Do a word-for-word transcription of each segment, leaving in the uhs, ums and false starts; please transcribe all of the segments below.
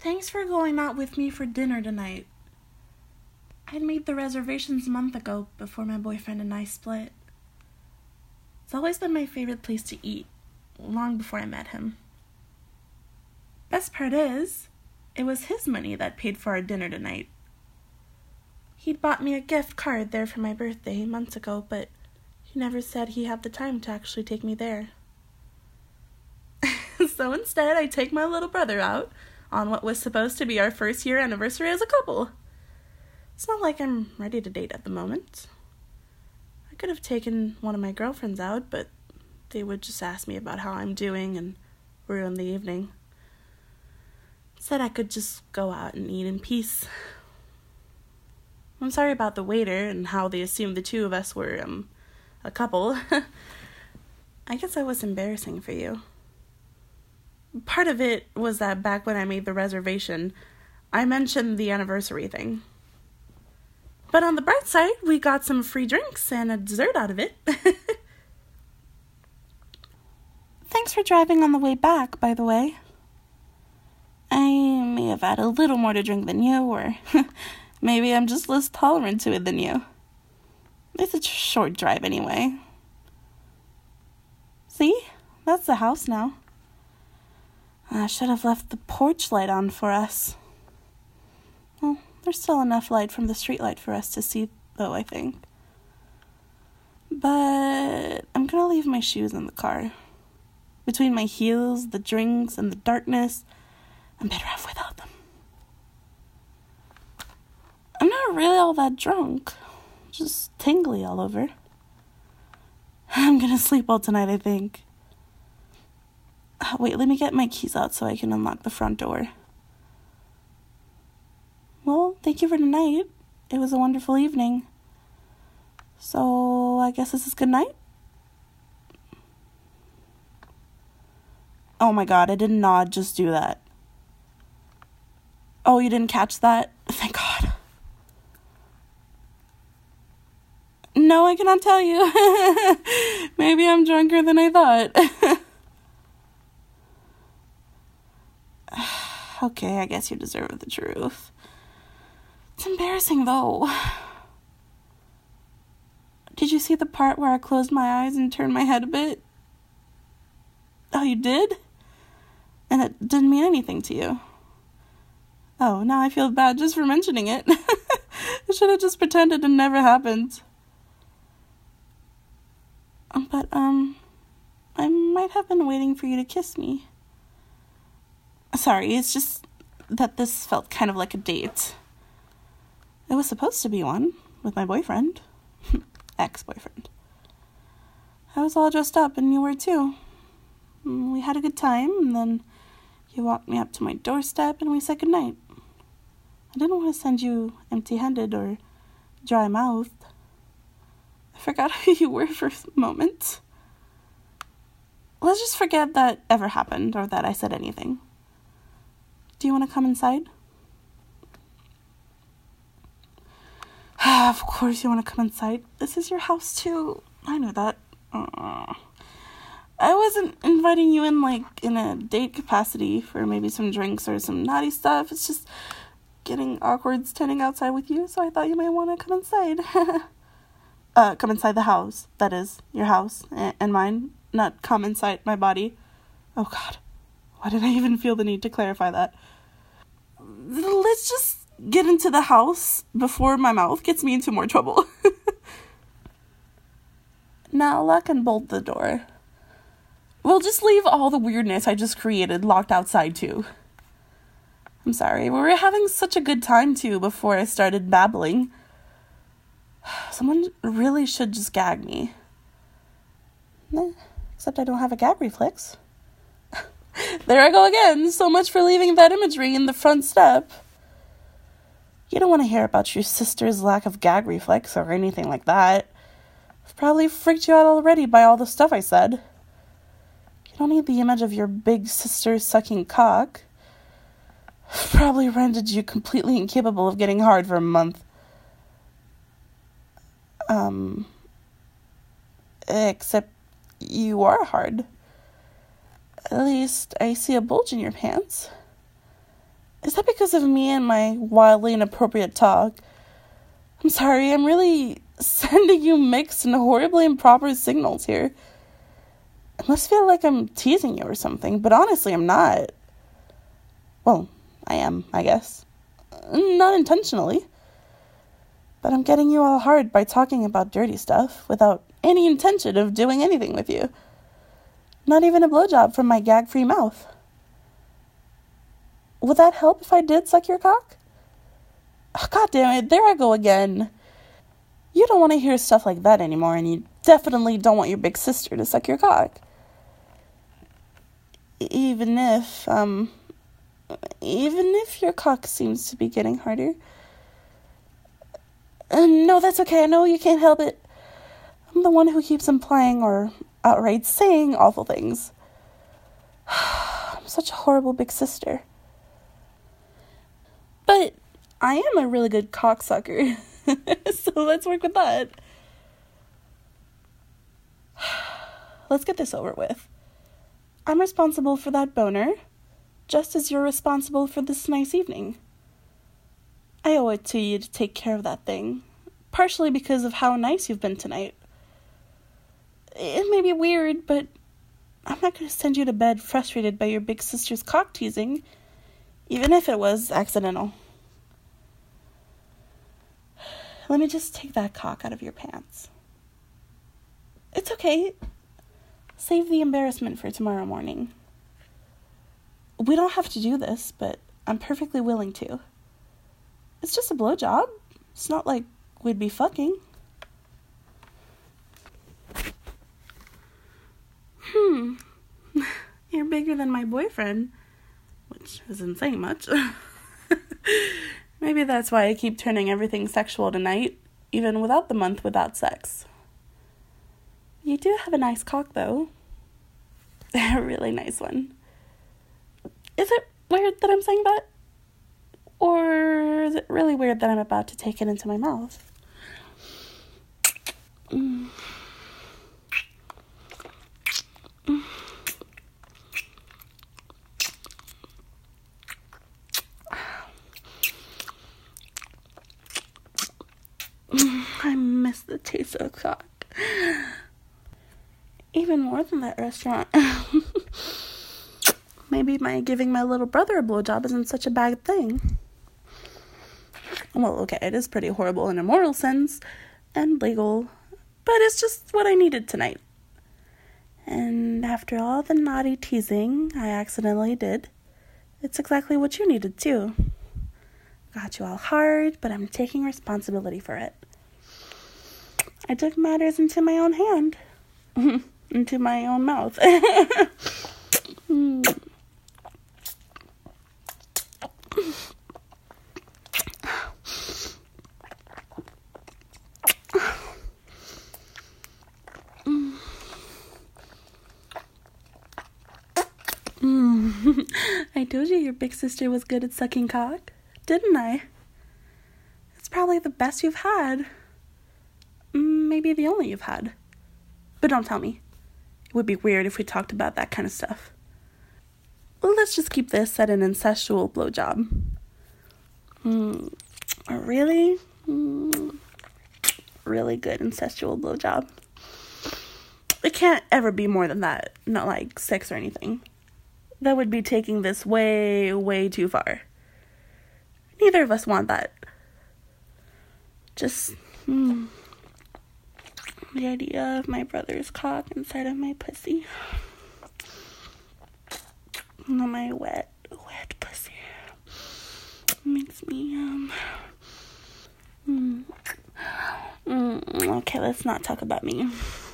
Thanks for going out with me for dinner tonight. I'd made the reservations a month ago before my boyfriend and I split. It's always been my favorite place to eat, long before I met him. Best part is, it was his money that paid for our dinner tonight. He'd bought me a gift card there for my birthday months ago, but he never said he had the time to actually take me there. So instead, I take my little brother out on what was supposed to be our first year anniversary as a couple. It's not like I'm ready to date at the moment. I could have taken one of my girlfriends out, but they would just ask me about how I'm doing and ruin the evening. Instead, I could just go out and eat in peace. I'm sorry about the waiter and how they assumed the two of us were, um, a couple. I guess I was embarrassing for you. Part of it was that back when I made the reservation, I mentioned the anniversary thing. But on the bright side, we got some free drinks and a dessert out of it. Thanks for driving on the way back, by the way. I may have had a little more to drink than you, or maybe I'm just less tolerant to it than you. It's a short drive anyway. See? That's the house now. I should have left the porch light on for us. Well, there's still enough light from the street light for us to see, though, I think. But I'm gonna leave my shoes in the car. Between my heels, the drinks, and the darkness, I'm better off without them. I'm not really all that drunk. Just tingly all over. I'm gonna sleep all tonight, I think. Wait, let me get my keys out so I can unlock the front door. Well, thank you for tonight. It was a wonderful evening. So, I guess this is good night? Oh my god, I did not just do that. Oh, you didn't catch that? Thank God. No, I cannot tell you. Maybe I'm drunker than I thought. Okay, I guess you deserve the truth. It's embarrassing, though. Did you see the part where I closed my eyes and turned my head a bit? Oh, you did? And it didn't mean anything to you? Oh, now I feel bad just for mentioning it. I should have just pretended it never happened. But, um, I might have been waiting for you to kiss me. Sorry, it's just that this felt kind of like a date. It was supposed to be one, with my boyfriend. Ex-boyfriend. I was all dressed up, and you were too. We had a good time, and then you walked me up to my doorstep, and we said goodnight. I didn't want to send you empty-handed or dry-mouthed. I forgot who you were for a moment. Let's just forget that ever happened, or that I said anything. Do you want to come inside? Of course you want to come inside. This is your house, too. I know that. Uh, I wasn't inviting you in, like, in a date capacity for maybe some drinks or some naughty stuff. It's just getting awkward standing outside with you, so I thought you might want to come inside. uh, come inside the house. That is, your house and mine. Not come inside my body. Oh, God. Why did I even feel the need to clarify that? Let's just get into the house before my mouth gets me into more trouble. Now lock and bolt the door. We'll just leave all the weirdness I just created locked outside too. I'm sorry, we were having such a good time too before I started babbling. Someone really should just gag me. Eh, except I don't have a gag reflex. There I go again. So much for leaving that imagery in the front step. You don't want to hear about your sister's lack of gag reflex or anything like that. I've probably freaked you out already by all the stuff I said. You don't need the image of your big sister sucking cock. I've probably rendered you completely incapable of getting hard for a month. Um, except you are hard. At least I see a bulge in your pants. Is that because of me and my wildly inappropriate talk? I'm sorry, I'm really sending you mixed and horribly improper signals here. It must feel like I'm teasing you or something, but honestly, I'm not. Well, I am, I guess. Not intentionally. But I'm getting you all hard by talking about dirty stuff without any intention of doing anything with you. Not even a blowjob from my gag-free mouth. Would that help if I did suck your cock? Oh, God damn it, there I go again. You don't want to hear stuff like that anymore, and you definitely don't want your big sister to suck your cock. Even if, um, even if your cock seems to be getting harder. Uh, no, that's okay, I know you can't help it. I'm the one who keeps implying or outright saying awful things. I'm such a horrible big sister. But I am a really good cocksucker, so let's work with that. Let's get this over with. I'm responsible for that boner, just as you're responsible for this nice evening. I owe it to you to take care of that thing, partially because of how nice you've been tonight. It may be weird, but I'm not going to send you to bed frustrated by your big sister's cock teasing, even if it was accidental. Let me just take that cock out of your pants. It's okay. Save the embarrassment for tomorrow morning. We don't have to do this, but I'm perfectly willing to. It's just a blowjob. It's not like we'd be fucking. Hmm. You're bigger than my boyfriend, which isn't saying much. Maybe that's why I keep turning everything sexual tonight, even without the month without sex. You do have a nice cock, though. A really nice one. Is it weird that I'm saying that? Or is it really weird that I'm about to take it into my mouth? Mm. Mm. I miss the taste of cock. Even more than that restaurant. Maybe my giving my little brother a blowjob isn't such a bad thing. Well, okay, it is pretty horrible in a moral sense, and legal, but it's just what I needed tonight. And after all the naughty teasing I accidentally did, it's exactly what you needed too. Got you all hard, but I'm taking responsibility for it. I took matters into my own hand. Into my own mouth. mm. Mm. I told you your big sister was good at sucking cock, didn't I? It's probably the best you've had. Maybe the only you've had. But don't tell me. It would be weird if we talked about that kind of stuff. Well, let's just keep this at an incestual blowjob. Mm, a really, mm, really good incestual blowjob. It can't ever be more than that. Not like sex or anything. That would be taking this way, way too far. Neither of us want that. Just, mm, the idea of my brother's cock inside of my pussy. Not my wet, wet pussy. Makes me, um... Mm, mm, okay, let's not talk about me.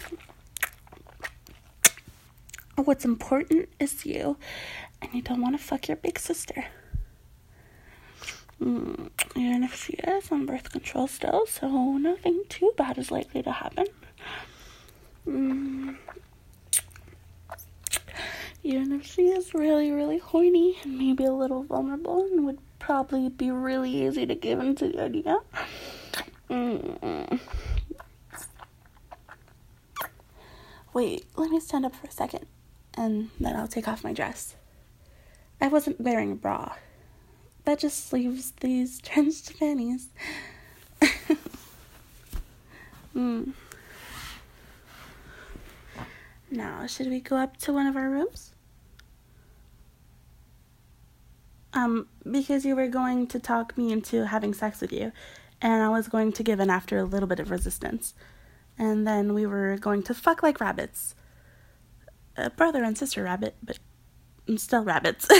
What's important is you, and you don't want to fuck your big sister. Mm, even if she is on birth control still, so nothing too bad is likely to happen. Mm, even if she is really, really horny and maybe a little vulnerable and would probably be really easy to give into the idea. Mm. Wait, let me stand up for a second, and then I'll take off my dress. I wasn't wearing a bra. that just leaves these drenched panties. mm. Now, should we go up to one of our rooms? Um, because you were going to talk me into having sex with you, and I was going to give in after a little bit of resistance. And then we were going to fuck like rabbits. A brother and sister rabbit, but still rabbits.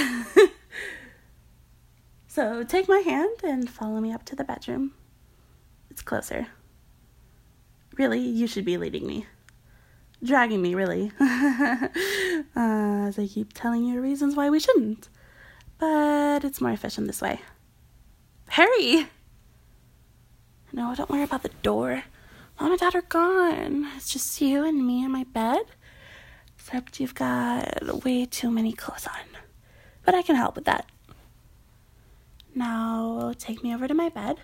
So take my hand and follow me up to the bedroom. It's closer. Really, you should be leading me. Dragging me, really. uh, as I keep telling you reasons why we shouldn't. But it's more efficient this way. Hurry! No, don't worry about the door. Mom and Dad are gone. It's just you and me in my bed. Except you've got way too many clothes on. But I can help with that. Now, take me over to my bed.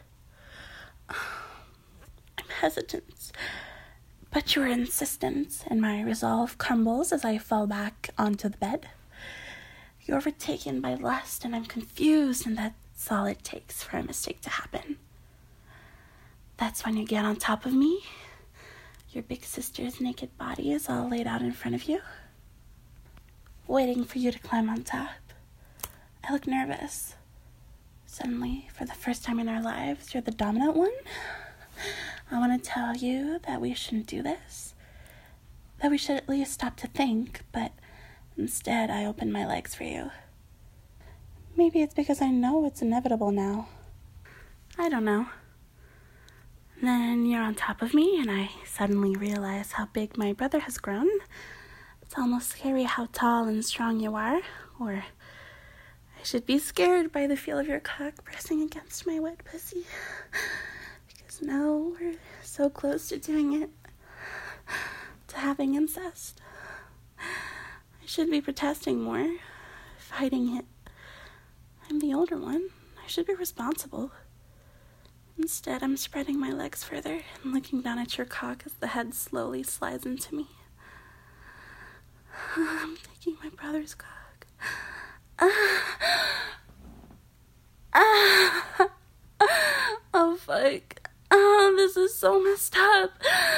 I'm hesitant. But your insistence and my resolve crumbles as I fall back onto the bed. You're overtaken by lust, and I'm confused, and that's all it takes for a mistake to happen. That's when you get on top of me. Your big sister's naked body is all laid out in front of you, waiting for you to climb on top. I look nervous. Suddenly, for the first time in our lives, you're the dominant one. I want to tell you that we shouldn't do this, that we should at least stop to think, but instead I open my legs for you. Maybe it's because I know it's inevitable now. I don't know. Then you're on top of me, and I suddenly realize how big my brother has grown. It's almost scary how tall and strong you are, or I should be scared by the feel of your cock pressing against my wet pussy. Because now we're so close to doing it, to having incest. I should be protesting more, fighting it. I'm the older one. I should be responsible. Instead, I'm spreading my legs further and looking down at your cock as the head slowly slides into me. I'm taking my brother's cock. Oh, fuck. Oh, this is so messed up.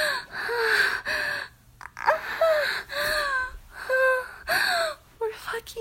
We're fucking.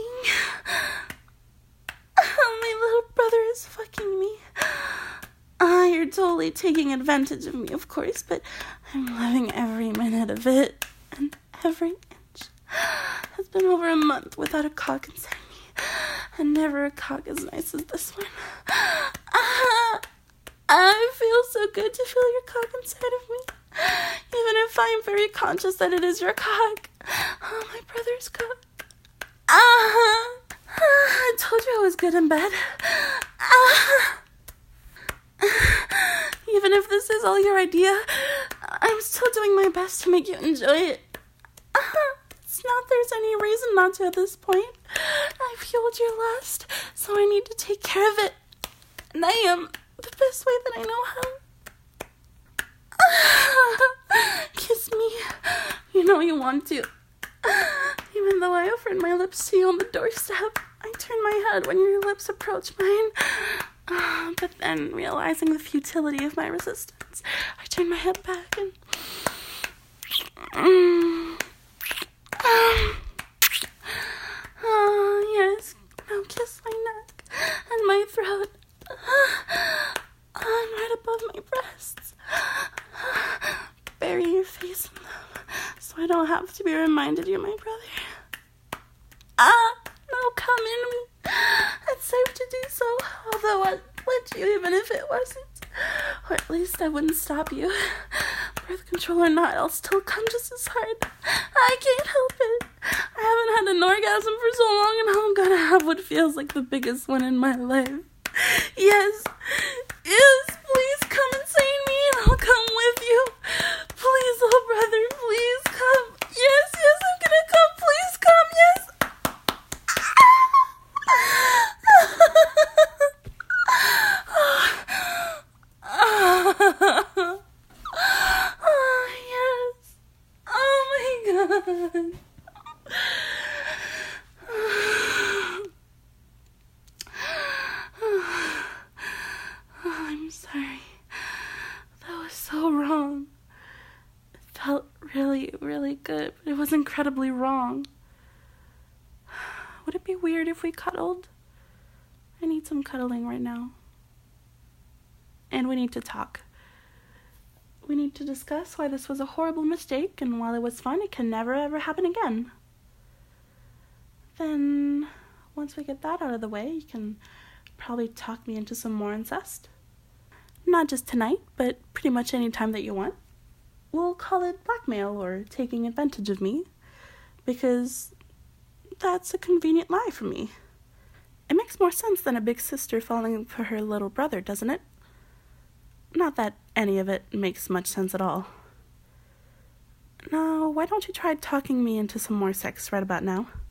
My little brother is fucking me. Ah, uh, you're totally taking advantage of me, of course, but I'm loving every minute of it, and every inch. It's been over a month without a cock inside me, and never a cock as nice as this one. Ah, I feel so good to feel your cock inside of me, even if I'm very conscious that it is your cock. Oh, my brother's cock. Ah, I told you I was good in bed. Ah. Even if this is all your idea, I'm still doing my best to make you enjoy it. It's not there's any reason not to at this point. I've fueled your lust, so I need to take care of it. And I am the best way that I know how. Kiss me. You know you want to. Even though I offered my lips to you on the doorstep, I turned my head when your lips approached mine. Uh, but then, realizing the futility of my resistance, I turned my head back and... Um, oh, yes. Now kiss my neck and my throat. And right above my breasts. Bury your face in them, so I don't have to be reminded you're my brother. Ah, now come in me. It's safe to do so, although I'd let you even if it wasn't. Or at least I wouldn't stop you. Birth control or not, I'll still come just as hard. I can't help it. I haven't had an orgasm for so long, and I'm gonna have what feels like the biggest one in my life. Yes, yes, please come and save me, and I'll come with you. Please, little brother, please come. Yes, yes, I'm gonna come. Please come, yes. Oh, yes. Oh, my God. I'm sorry. That was so wrong. It felt really, really good, but it was incredibly wrong. Would it be weird if we cuddled? I need some cuddling right now. And we need to talk. We need to discuss why this was a horrible mistake, and while it was fun, it can never ever happen again. Then, once we get that out of the way, you can probably talk me into some more incest. Not just tonight, but pretty much any time that you want. We'll call it blackmail or taking advantage of me, because that's a convenient lie for me. It makes more sense than a big sister falling for her little brother, doesn't it? Not that any of it makes much sense at all. Now, why don't you try talking me into some more sex right about now?